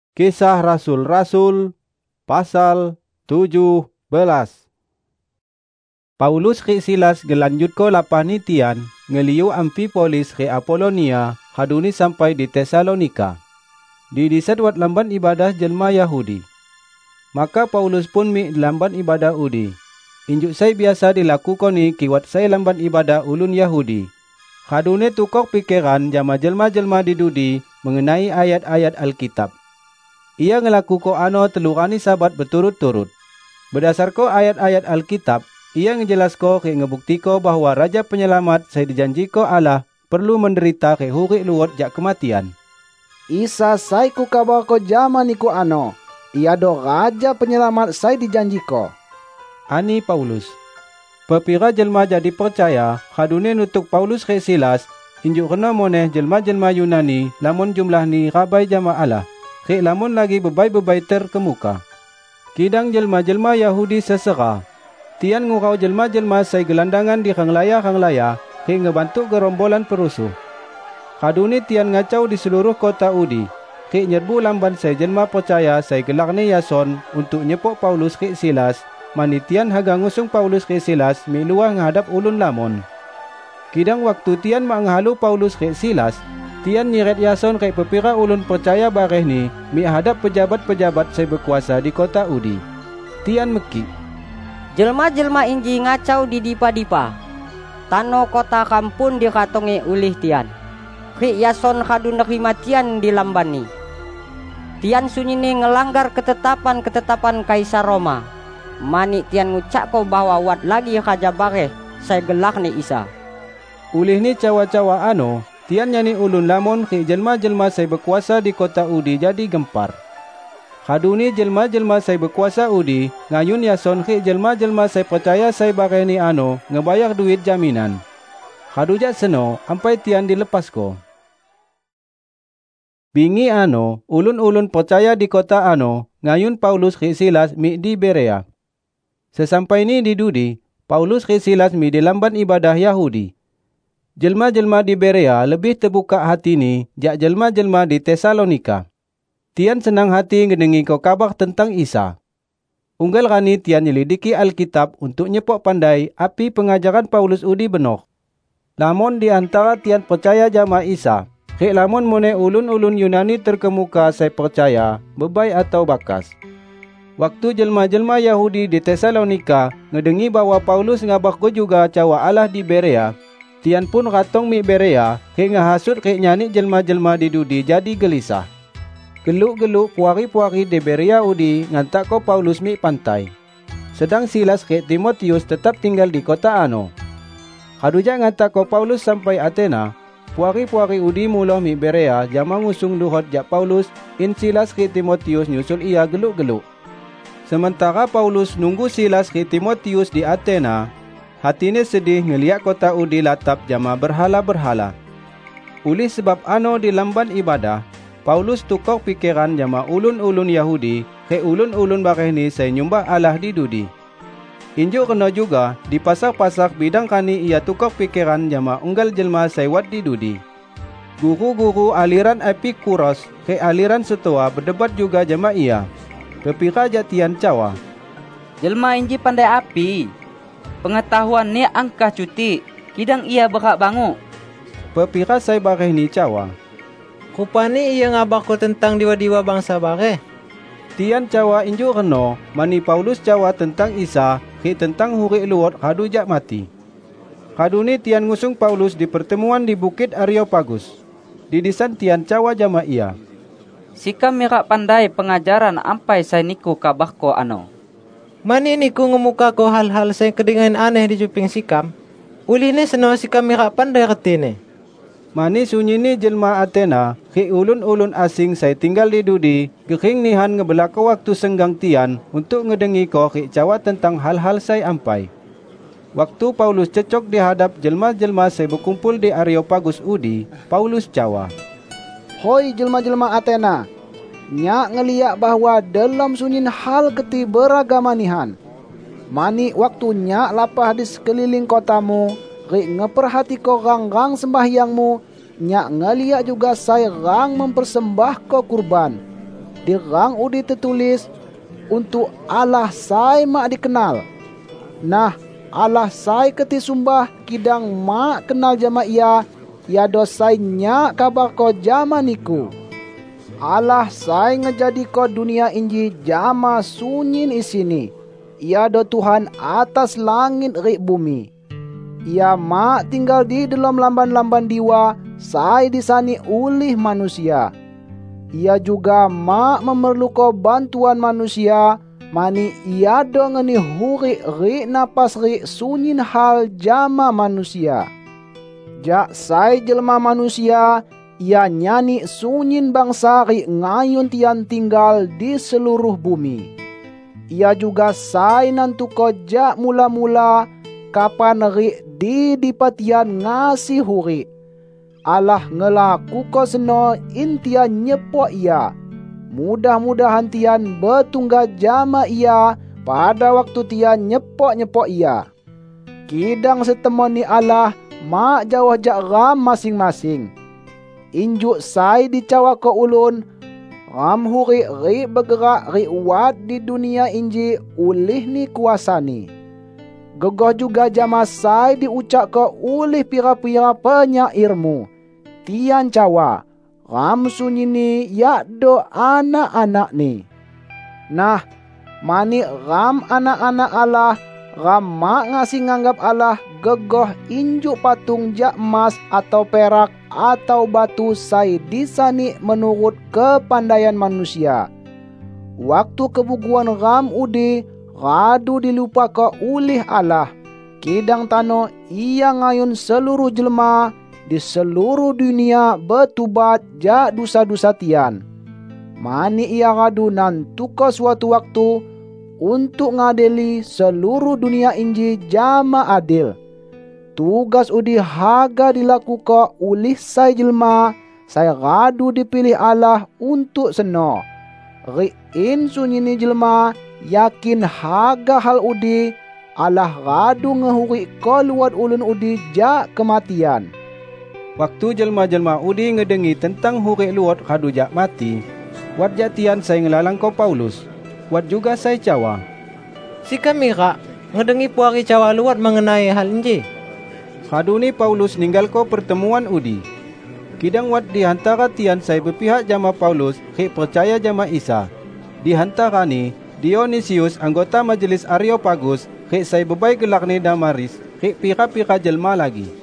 Kisah Rasul-Rasul pasal 17. Paulus ke Silas gelanjut ko lapanitian ngeliu Amfipolis ke Apolonia haduni sampai di Tesalonika. Di disedwat lamban ibadah jelma Yahudi. Maka Paulus pun mi lamban ibadah udi. Injuk saya biasa dilakukoni kiwat saya lamban ibadah ulun Yahudi. Hadune tukok pikiran jama jelma-jelma didudi mengenai ayat-ayat Alkitab. Ia ngelaku ko ano telurani sabat berturut-turut. Berdasar ko ayat-ayat Alkitab, ia ngejelas ko ke ngebukti ko bahwa Raja Penyelamat saya dijanji ko Allah perlu menderita ke huri luot jak kematian. Isa saya ku kabar ko zaman niku ano, ia do Raja Penyelamat saya dijanji ko. Ani Paulus. Pepira jelma jadi percaya, hadune nutuk Paulus ke Silas, injuk kena moneh jelma-jelma Yunani lamun jumlah ni rabai jama Allah. Kek lamun lagi bebai-bebai terkemuka. Kidang jelma-jelma Yahudi sesera. Tian ngurau jelma-jelma say gelandangan di ranglaya-ranglaya kek ngebantu gerombolan perusuh. Haduni tian ngacau di seluruh kota Udi. Kek nyerbu lamban say jelma percaya say gelakni Yason untuk nyepok Paulus kek Silas. Manitian haga ngusung Paulus kek Silas miluah nghadap ulun lamon. Kidang waktu tian manghalu Paulus kek Silas, tian nyiret Yason kek pepira ulun percaya bareh ni mi hadap pejabat-pejabat saya berkuasa di kota Udi. Tian meki. Jelma-jelma inji ngacau di dipa-dipa. Tano kota kampun dikatongi ulih tian. Kek Yason kadu nerima tian di lambani. Tian sunyine ngelanggar ketetapan-ketetapan Kaisar Roma. Mani tian ngucak ko bahwa wat lagi raja bareh saya gelak ni Isa. Ulih ni cawa-cawa ano, tian nyani ulun lamon ke jelma-jelma saya berkuasa di kota Udi jadi gempar. Haduni jelma-jelma saya berkuasa Udi ngayun Yason ke jelma-jelma saya percaya saya bareh ni ano ngebayar duit jaminan. Hadujat seno ampai tian dilepas ko. Bingi ano, ulun-ulun percaya di kota ano ngayun Paulus ke Silas mi di Berea. Sesampai ni di Dudi, Paulus ke Silas mi di lamban ibadah Yahudi. Jelma-jelma di Berea lebih terbuka hati ni jak jelma-jelma di Tesalonika. Tian senang hati ngedengi ko kabar tentang Isa. Unggal rani tian nyelidiki Alkitab untuk nyepok pandai api pengajaran Paulus udi benok. Lamun di antara tian percaya jama Isa, kek lamun mone ulun-ulun Yunani terkemuka saya percaya, bebai atau bakas. Waktu jelma-jelma Yahudi di Tesalonika ngedengi bahwa Paulus ngabak ko juga cawa Allah di Berea, tian pun ratong mi Berea kek ngahasut kek nyani jelma-jelma di Dudi jadi gelisah. Geluk-geluk puari-puari di Berea Udi ngantak ko Paulus mi pantai. Sedang Silas kek Timotius tetap tinggal di kota ano. Haduja ngantak ko Paulus sampai Athena. Puari-puari Udi mula mi Berea jama ngusung luhot jak Paulus in Silas kek Timotius nyusul ia geluk-geluk. Sementara Paulus nunggu Silas ke Timotius di Athena, hatinya sedih ngeliat kota Udi latap jama berhala-berhala. Ulih sebab ano di lamban ibadah, Paulus tukar pikiran jama ulun-ulun Yahudi ke ulun-ulun bareh ni saya nyumbah Allah di Dudi. Injuk kena juga di pasar-pasar bidang kani ia tukar pikiran jama unggal jelma saya wat di Dudi. Guru-guru aliran Epikuros ke aliran Stoa berdebat juga jama ia. Pepira jatian cawa. Jelma inji pandai api. Pengetahuan ni angkah cuti. Kidang ia berak bangu. Pepira saya bareh ni cawa. Rupani ia ngabak ko tentang diwa-diwa bangsa bareh. Tian cawa inju reno, mani Paulus cawa tentang Isa, ke tentang huri luot hadu jak mati. Hadu ni tian ngusung Paulus di pertemuan di Bukit Areopagus. Di disan tian cawa jama ia. Sikam mirak pandai pengajaran ampai saya niku kabah ko ano. Mani niku ngemuka ko hal-hal saya kedengaran aneh di juping sikam. Uli ni seno sikam mirak pandai retine. Mani sunyi ni jelma Athena, ke ulun-ulun asing saya tinggal di Dudi, gering nihan ngebelaka waktu senggang tian untuk ngedengi ko ke cawa tentang hal-hal saya ampai. Waktu Paulus cecok di hadap jelma-jelma saya berkumpul di Areopagus Udi, Paulus cawa. Hoi jelma-jelma Athena, nyak ngeliat bahwa dalam sunyin hal keti beragama nihan. Mani waktu nyak lapah di sekeliling kotamu, rik ngeperhati ko rang-rang sembahyangmu, nyak ngeliat juga saya rang mempersembah ko kurban. di rang udi tertulis, untuk Allah sai mak dikenal. Nah, Allah sai keti sumbah kidang mak kenal jama ia dosai nyak kabar ko jama niku. Allah sai ngejadi ko dunia inji jama sunyin isini. Ia do Tuhan atas langit rik bumi. Ia mak tinggal di dalam lamban-lamban diwa sai disani ulih manusia. Ia juga mak memerlukan bantuan manusia, mani ia do ngeni huri ri napas ri sunyin hal jama manusia. Jak sai jelma manusia, ia nyani sunyin bangsa ri ngayun tian tinggal di seluruh bumi. Ia juga sai nantuko jak mula-mula kapan ri di dipatian ngasih huri. Allah ngelaku ko seno intian nyepok ia. Mudah-mudahan tian betungga jama ia pada waktu tian nyepok-nyepok ia. Kidang setemoni Allah mak jauh jak ram masing-masing. Injuk sai dicawa ko ulun, ram huri ri bergerak ri wat di dunia inji ulih ni kuasani. Gegoh juga jama sai diucap ke oleh pira-pira penyairmu. Tian cawa, ram sunyi ni yakdo anak-anak ni. Nah, mani ram anak-anak Allah, ram mak ngasih nganggap Allah gegoh injuk patung jak emas atau perak atau batu sai disani menurut kepandaian manusia. Waktu kebuguan ram udi, radu dilupa ke ulih Allah. Kidang tano ia ngayun seluruh jelma di seluruh dunia betubat jak dosa-dosa tian. Mani ia radu nantu ke suatu waktu untuk ngadeli seluruh dunia inji jama adil. Tugas udi haga dilakukan ulih sai jelma, saya radu dipilih Allah untuk seno. Ri'in sunyini jelma, yakin haga hal udi, Allah radu ngehuri keluar ulun udi jak kematian. Waktu jelma-jelma udi ngedengi tentang huri luot radu jak mati, wat jatian saya ngelalang ko Paulus, wat juga saya cawa. Si kami kak, ngedengi puari cawa luat mengenai hal inji. Radu ni Paulus ninggal ko pertemuan udi. Kidang wat di hantara tian saya berpihak jama Paulus, rik percaya jama Isa. Di hantara ni, Dionysius anggota majelis Areopagus, rik saya bebai gelak ni Damaris, rik pira-pira jelma lagi.